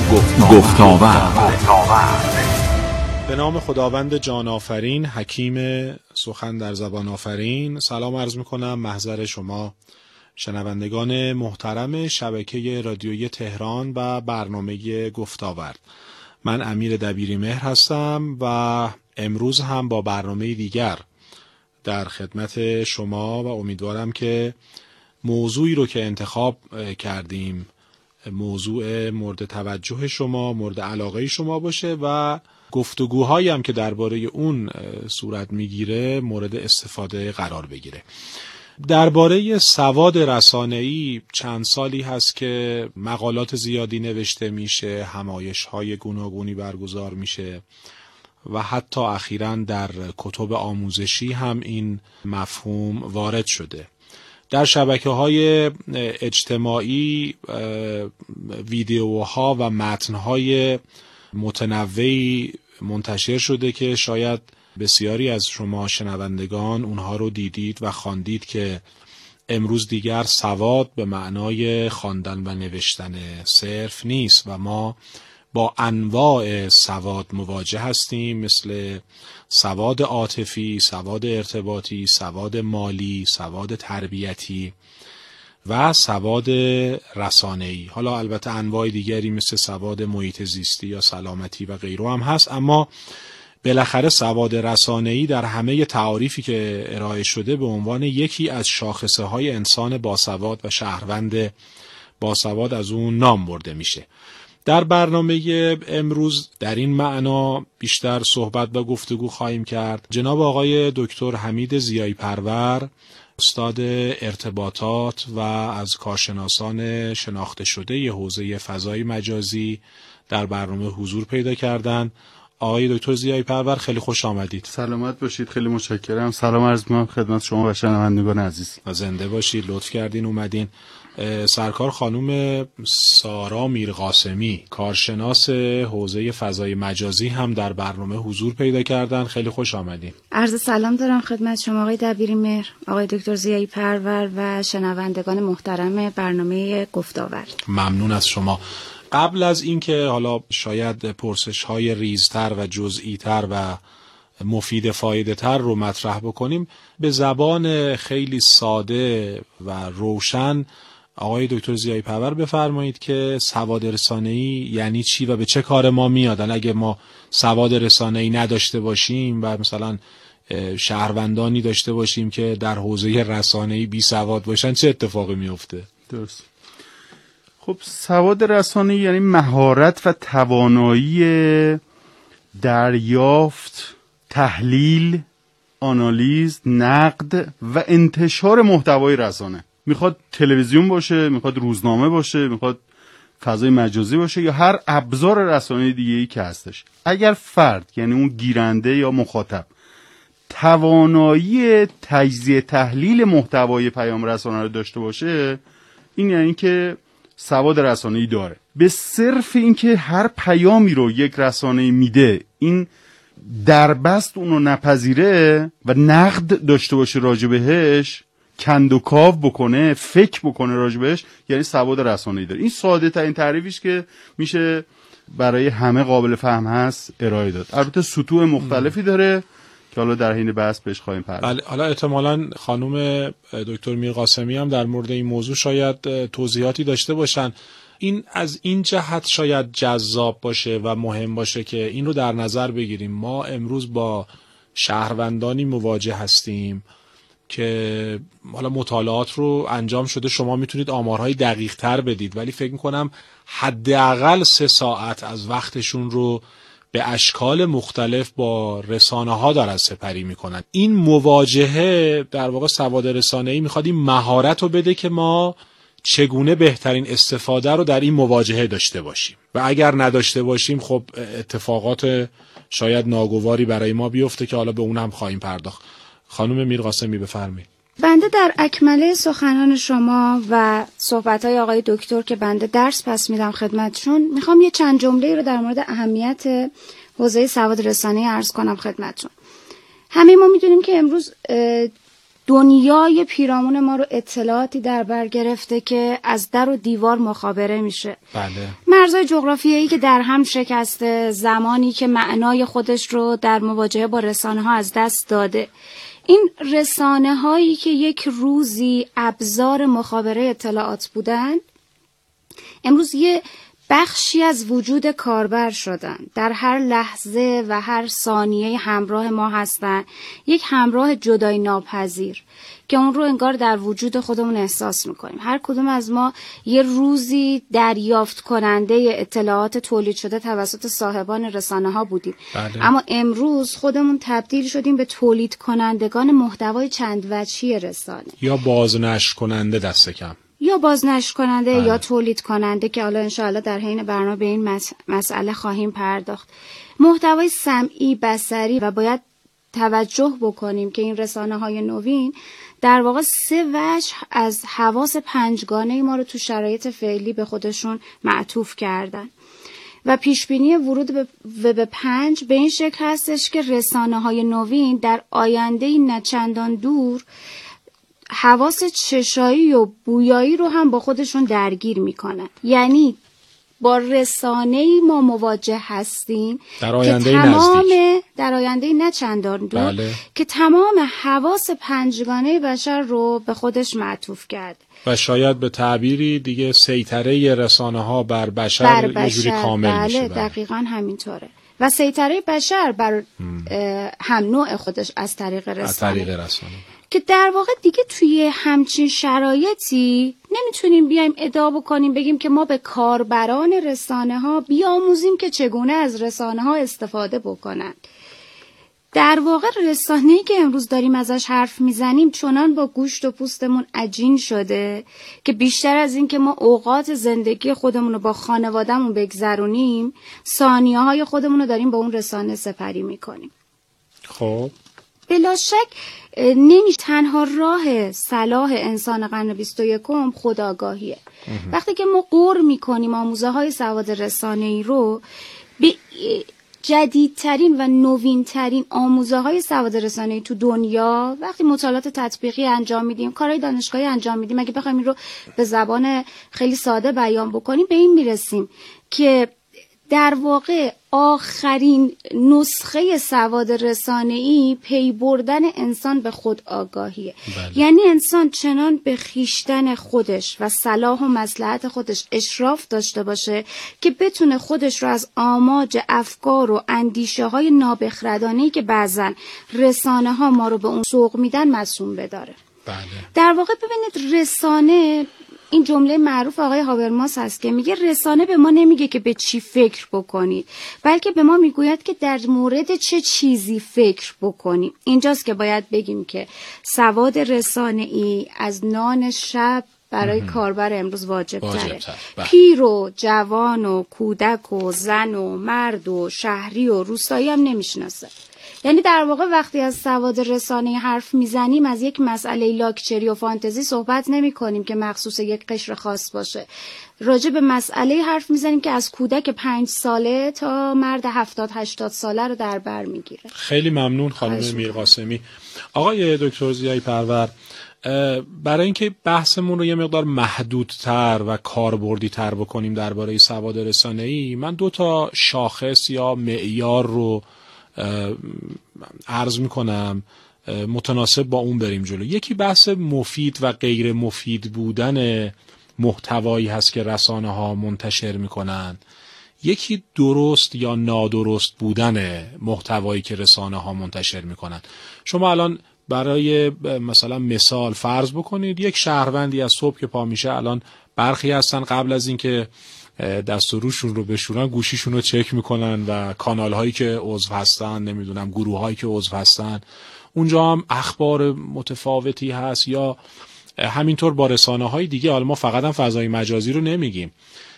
گفت‌وگوی. به نام خداوند جان آفرین، حکیم سخن در زبان آفرین. سلام عرض میکنم محضر شما شنوندگان محترم شبکه رادیویی تهران و برنامه گفت‌وگوی. من امیر دبیری مهر هستم و امروز هم با برنامه دیگر در خدمت شما و امیدوارم که موضوعی رو که انتخاب کردیم موضوع مورد توجه شما، مورد علاقه شما باشه و گفتگوهایی هم که درباره اون صورت میگیره مورد استفاده قرار بگیره. درباره سواد رسانه‌ای چند سالی هست که مقالات زیادی نوشته میشه، همایش‌های گوناگونی برگزار میشه و حتی اخیراً در کتب آموزشی هم این مفهوم وارد شده. در شبکه‌های اجتماعی ویدیوها و متن‌های متنوعی منتشر شده که شاید بسیاری از شما شنوندگان اونها رو دیدید و خواندید که امروز دیگر سواد به معنای خواندن و نوشتن صرف نیست و ما با انواع سواد مواجه هستیم، مثل سواد عاطفی، سواد ارتباطی، سواد مالی، سواد تربیتی و سواد رسانه‌ای. حالا البته انواع دیگری مثل سواد محیط زیستی یا سلامتی و غیره هم هست، اما بالاخره سواد رسانه‌ای در همه تعاریفی که ارائه شده به عنوان یکی از شاخصه‌های انسان باسواد و شهروند باسواد از اون نام برده میشه. در برنامه امروز در این معنا بیشتر صحبت و گفتگو خواهیم کرد. جناب آقای دکتر حمید زیایی پرور، استاد ارتباطات و از کارشناسان شناخته شده حوزه فضای مجازی در برنامه حضور پیدا کردند. آقای دکتر زیایی پرور خیلی خوش آمدید. سلامت باشید، خیلی متشکرم. سلام عرض می‌کنم خدمت شما و شنوندگان عزیز. و زنده باشید، لطف کردین اومدین. سرکار خانم سارا میرقاسمی، کارشناس حوزه فضای مجازی هم در برنامه حضور پیدا کردن. خیلی خوش آمدین. عرض سلام دارم خدمت شما آقای دبیری مهر، آقای دکتر زیایی پرور و شنوندگان محترم برنامه گفت‌وگوی. ممنون از شما. قبل از اینکه حالا شاید پرسش‌های ریزتر و جزئی‌تر و مفید فایده تر رو مطرح بکنیم، به زبان خیلی ساده و روشن آقای دکتر زیایی پرور بفرمایید که سواد رسانه‌ای یعنی چی و به چه کار ما میاد؟ اگه ما سواد رسانه‌ای نداشته باشیم و مثلا شهروندانی داشته باشیم که در حوزه رسانه‌ای بی سواد باشن چه اتفاقی میفته؟ درست. خب سواد رسانه‌ای یعنی مهارت و توانایی دریافت، تحلیل، آنالیز، نقد و انتشار محتوای رسانه. میخواد تلویزیون باشه، میخواد روزنامه باشه، میخواد فضای مجازی باشه یا هر ابزار رسانه‌ای دیگه‌ای که هستش. اگر فرد یعنی اون گیرنده یا مخاطب توانایی تجزیه تحلیل محتوای پیام رسانه رو داشته باشه، این یعنی که سواد رسانه‌ای داره. به صرف اینکه هر پیامی رو یک رسانه‌ای میده این دربست اونو نپذیره و نقد داشته باشه راجع بهش، کند و کاو بکنه، فکر بکنه راجع بهش، یعنی سواد رسانه‌ای داره. این ساده ترین تعریفیش که میشه برای همه قابل فهم هست ارائه داد. البته سطوح مختلفی داره که حالا در حین بحث بهش خواهیم پرداخت. بله، حالا احتمالاً خانم دکتر میرقاسمی هم در مورد این موضوع شاید توضیحاتی داشته باشن. این از این جهت شاید جذاب باشه و مهم باشه که این رو در نظر بگیریم. ما امروز با شهروندانی مواجه هستیم که حالا مطالعات رو انجام شده، شما میتونید آمارهای دقیق تر بدید، ولی فکر میکنم حداقل 3 ساعت از وقتشون رو به اشکال مختلف با رسانه ها دارن سپری میکنن. این مواجهه در واقع سواد رسانه‌ای میخواد این مهارت رو بده که ما چگونه بهترین استفاده رو در این مواجهه داشته باشیم و اگر نداشته باشیم خب اتفاقات شاید ناگواری برای ما بیفته که حالا به اونم خواهیم پرداخت. خانم میرقاسمی بفرمایید. بنده در اکمله سخنان شما و صحبت‌های آقای دکتر که بنده درس پس میدم خدمتشون، میخوام یه چند جمله رو در مورد اهمیت حوزه سواد رسانه‌ای عرض کنم خدمتشون. همه ما میدونیم که امروز دنیای پیرامون ما رو اطلاعاتی در بر گرفته که از در و دیوار مخابره میشه. بله. مرزهای جغرافیایی که در هم شکسته، زمانی که معنای خودش رو در مواجهه با رسانه ها از دست داده. این رسانه هایی که یک روزی ابزار مخابره اطلاعات بودند، امروز یه بخشی از وجود کاربر شدن. در هر لحظه و هر ثانیه همراه ما هستن، یک همراه جدای ناپذیر که اون رو انگار در وجود خودمون احساس میکنیم. هر کدوم از ما یه روزی دریافت کننده اطلاعات تولید شده توسط صاحبان رسانه ها بودیم. بله. اما امروز خودمون تبدیل شدیم به تولید کنندگان محتوای چند وجهی رسانه، یا بازنشر کننده دست کم، یا بازنشر کننده بله. یا تولید کننده، که حالا انشاءالله در حین برنامه به این مسئله خواهیم پرداخت. محتوای سمعی، بصری، و باید توجه بکنیم که این رسانه های نوین در واقع 3 وجه از حواس 5گانه ما رو تو شرایط فعلی به خودشون معطوف کردن و پیشبینی ورود به وب 5 به این شکل هستش که رسانه های نوین در آینده نه چندان دور حواس چشایی و بویایی رو هم با خودشون درگیر میکنن. یعنی با رسانه‌ای ما مواجه هستیم در آینده که نزدیک، در آینده نه چندان دور، بله. که تمام حواس 5گانه بشر رو به خودش معطوف کرد و شاید به تعبیری دیگه سیطره رسانه ها بر بشر یه جوری کامل بله میشه. دقیقاً همینطوره. و سیطره بشر بر هم نوع خودش از طریق رسانه. که در واقع دیگه توی همچین شرایطی نمیتونیم بیایم ادعا بکنیم بگیم که ما به کاربران رسانه ها بیاموزیم که چگونه از رسانه ها استفاده بکنن. در واقع رسانه‌ای که امروز داریم ازش حرف میزنیم چنان با گوشت و پوستمون عجین شده که بیشتر از این که ما اوقات زندگی خودمون رو با خانوادهمون بگذرونیم، ثانیه‌های خودمون رو داریم با اون رسانه سپری میکنیم. خب بلا شک نمیشه تنها راه صلاح انسان قرن 21 خودآگاهیه. وقتی که ما غور میکنیم آموزه های سواد رسانه‌ای رو به جدیدترین و نوینترین آموزه های سواد رسانه‌ای تو دنیا، وقتی مطالعات تطبیقی انجام میدیم، کارهای دانشگاهی انجام میدیم، اگه بخوایم این رو به زبان خیلی ساده بیان بکنیم، به این میرسیم که در واقع آخرین نسخه سواد رسانه‌ای پی بردن انسان به خود آگاهیه. بله. یعنی انسان چنان به خیشتن خودش و صلاح و مصلحت خودش اشراف داشته باشه که بتونه خودش رو از آماج افکار و اندیشه های نابخردانه‌ای که بعضن رسانه ها ما رو به اون سوق میدن معصوم بداره. بله. در واقع ببینید رسانه، این جمله معروف آقای هابرماس هست که میگه رسانه به ما نمیگه که به چی فکر بکنید، بلکه به ما میگوید که در مورد چه چیزی فکر بکنیم. اینجاست که باید بگیم که سواد رسانه‌ای از نان شب برای کاربر امروز واجب تره. پیر و جوان و کودک و زن و مرد و شهری و روستایی هم نمیشناسه. یعنی در واقع وقتی از سواد رسانه‌ای حرف میزنیم از یک مسئله لاکچری و فانتزی صحبت نمی کنیم که مخصوص یک قشر خاص باشه. راجع به مسئله حرف میزنیم که از کودک 5 ساله تا مرد 70-80 ساله رو در بر میگیره. خیلی ممنون خانم میرقاسمی. آقای دکتر ضیایی پرور، برای اینکه بحثمون رو یه مقدار محدودتر و کاربردی‌تر بکنیم درباره سواد رسانه‌ای، من 2 شاخص یا معیار رو عرض میکنم متناسب با اون بریم جلو. یکی بحث مفید و غیر مفید بودن محتوایی هست که رسانه ها منتشر میکنن. یکی درست یا نادرست بودن محتوایی که رسانه ها منتشر میکنن. شما الان برای مثلا مثال فرض بکنید یک شهروندی از صبح که پا میشه، الان برخی هستن قبل از اینکه دست و روشون رو بشورن گوشیشون رو چک میکنن و کانال هایی که عضو هستن، نمیدونم گروه هایی که عضو هستن، اونجا هم اخبار متفاوتی هست. یا همینطور با رسانه های دیگه، حالا ما فقط هم فضای مجازی رو نمیگیم.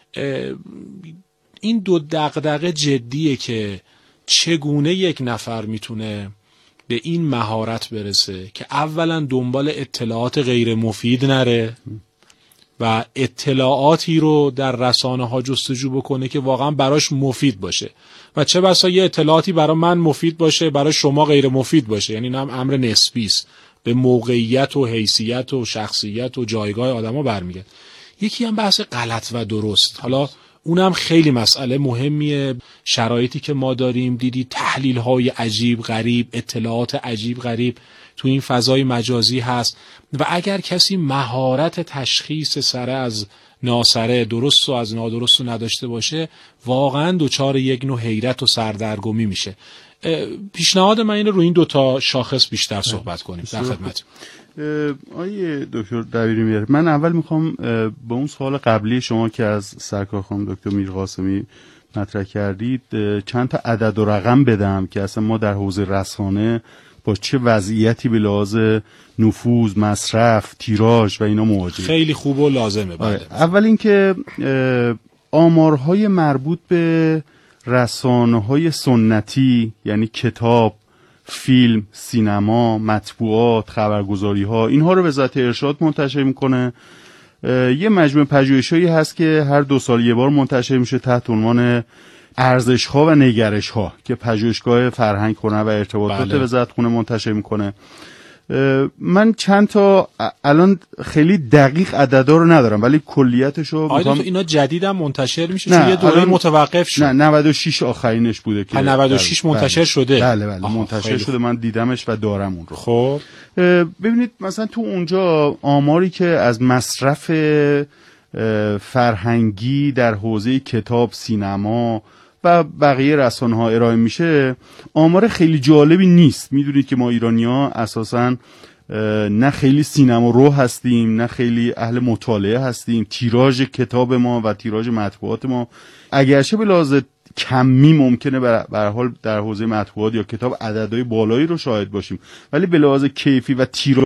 این 2 دغدغه جدیه که چگونه یک نفر میتونه به این مهارت برسه که اولا دنبال اطلاعات غیر مفید نره و اطلاعاتی رو در رسانه ها جستجو بکنه که واقعا براش مفید باشه. و چه بسا یه اطلاعاتی برای من مفید باشه برای شما غیر مفید باشه، یعنی این هم امر نسبی است. به موقعیت و حیثیت و شخصیت و جایگاه آدما برمیگرده. یکی هم بحث غلط و درست. حالا اونم خیلی مسئله مهمیه. شرایطی که ما داریم، دیدی تحلیل‌های عجیب غریب، اطلاعات عجیب غریب تو این فضای مجازی هست و اگر کسی مهارت تشخیص سره از ناسره، درست و از نادرست رو نداشته باشه، واقعا دچار یک نوع حیرت و سردرگمی میشه. پیشنهاد من اینه رو این دوتا شاخص بیشتر صحبت کنیم. در خدمت. آیه دکتر دبیری میاره، من اول میخوام با اون سوال قبلی شما که از سرکار خانم دکتر میرقاسمی مطرح کردید چند تا عدد و رقم بدم که اصلا ما در حوزه رسانه با چه وضعیتی به لحاظ نفوذ، مصرف، تیراژ و اینا مواجهیم. خیلی خوب و لازمه. اول اینکه آمارهای مربوط به رسانه‌های سنتی، یعنی کتاب، فیلم، سینما، مطبوعات، خبرگزاری‌ها، اینها رو وزارت ارشاد منتشر میکنه. یه مجموعه پژوهش‌هایی هست که هر 2 سال یه بار منتشر میشه تحت عنوان ارزش‌ها و نگرش‌ها که پژوهشگاه فرهنگ هنر و ارتباطات وزارت خونه منتشر میکنه. من چند تا الان خیلی دقیق عددا رو ندارم ولی کلیتشو میگم. اینا جدیدم منتشر میشه چون یه دوره متوقف شد. نه 96 آخرینش بوده که 96 منتشر شده. بله منتشر شده. من دیدمش و دارم اون رو. خب ببینید مثلا تو اونجا آماری که از مصرف فرهنگی در حوزه کتاب، سینما و بقیه رسانه‌ها ارائه میشه، آمار خیلی جالبی نیست. میدونید که ما ایرانی‌ها اساساً نه خیلی سینما رو هستیم، نه خیلی اهل مطالعه هستیم. تیراژ کتاب ما و تیراژ مطبوعات ما اگرچه به لحاظ کمی ممکنه به هر حال در حوزه مطبوعات یا کتاب عددهای بالایی رو شاهد باشیم، ولی به لحاظ کیفی و تیراژ